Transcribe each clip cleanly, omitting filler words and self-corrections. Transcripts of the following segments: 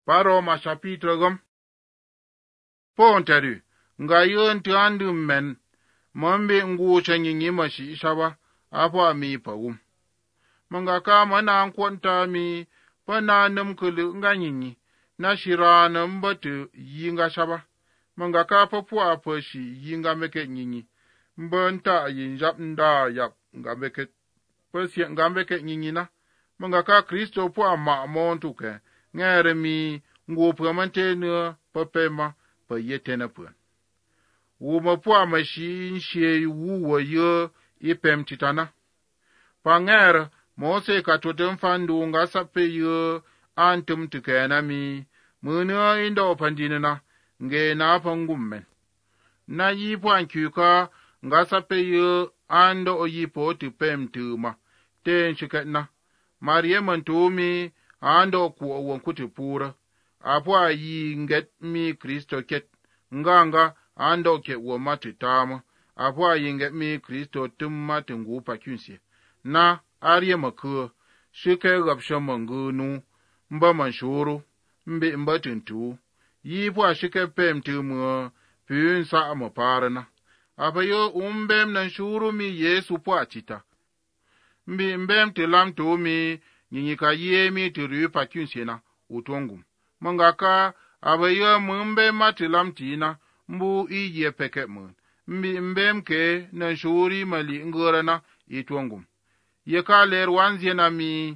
Paroma chapitre gom. Ponteru, nga yön tu andu men, mambe ngu chanyi nyima shi ishaba, apa mi pawum. Manga ka mana ankwanta mi, pana namkulu nga nyinyi, na shirana mbatu yinga shaba. Manga ka papua apashi yinga meke nyinyi, mbanta yinjap nda yap nga meke, pasi nga meke nyinyi na. Manga ka Kristo pua ma montuke, ngere mi ngu pramante ne papema pa yetena puen. Wuma pua mashi nshe wuwa ye ipem titana. Pa ngere Mose katotem fandu nga sape ye antum tukena mi mune indo pandinena nge na pangummen. Na yipwan kyuka nga sape ye ando oyipo tupem tuma ten shiketna. Marieman tumi ando kuwa wankuti pura. Apwa yi nget mi Kristo ket. Nganga ando ke wamati tama. Apwa yi nget mi Kristo tumati ngupa kyunsi. Na ariye makua. Shike gapsha mangunu. Mba manshuru. Mbi mba tuntu. Yi pwa shike pem tumu. Pyun sa amaparana. Apa yo umbem na shuru mi Yesu pwa chita. Mbi mbem tilam tumi. Nyinyika yemi tiri pa kyunsina utongum. Mangaka abayo mbe matilam tina mbu iye peke mun. Mbi mbem ke na shuri mali ngorana itongum. Yeka ler wanzie na mi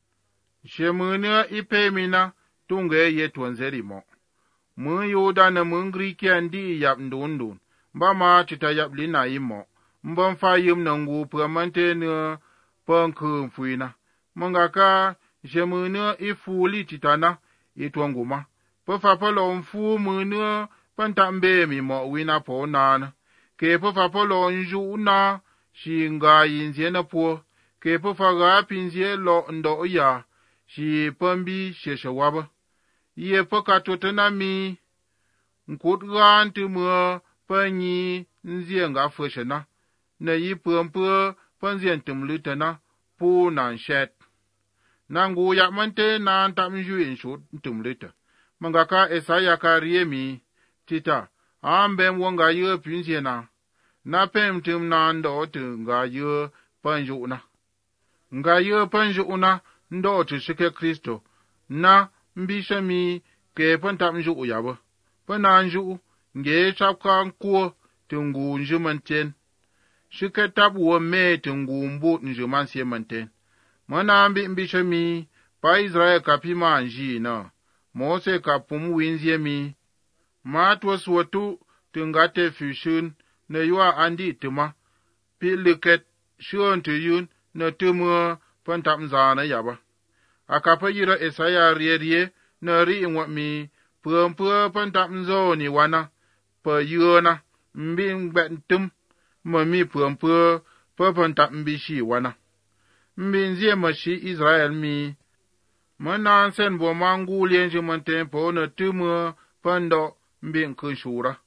shemune ipemina tunge yetwanzeri mo. Mun yoda na mungri kendi yap ndundun. Mbama tita yap lina imo. Mbamfa yim na ngu pramante na pankum fuina. Mangaka jemune ifuli titana itwanguma. Pofa polo mfu mune pantambe mi mo wina po nana. Ke pofa polo nju na shinga yinziena po. Ke pofa gapinzie lo ndo ya shi pambi sheshawaba. Iye poka totana mi nkutganti mwe panyi nzie nga feshena. Na yi pumpu panzien tumlutana pu nan shet. Nangu ya mante na tamju inshut tumlita. Mangaka Esaya kariemi tita ambem wanga ye pinsiena. Na pem tum na ndo nga ye panjuna. Nga ye panjuna ndo shike Kristo. Na mbishami ke pantamju uyaba. Pananju nge chapka nkuo tungu njumanten. Shike tabu me tungu mbu njumansie manten. Mana mbishami pa Israel kapima anji na. Mose kapumu winzie mi. Matwas watu tungate fushun na yua andi tuma. Piliket shuon tuyun na tumu pantamzana yaba. Akapa yira Esaya rie na ri inwa mi pumpua pantamzo ni wana. Pa yuna mbingbetum mami pumpua pa pantambishi wana. Mbinzie mashi Israel mi. Manan sen bo mangu lienji manten po na tumu pando mbin kushura.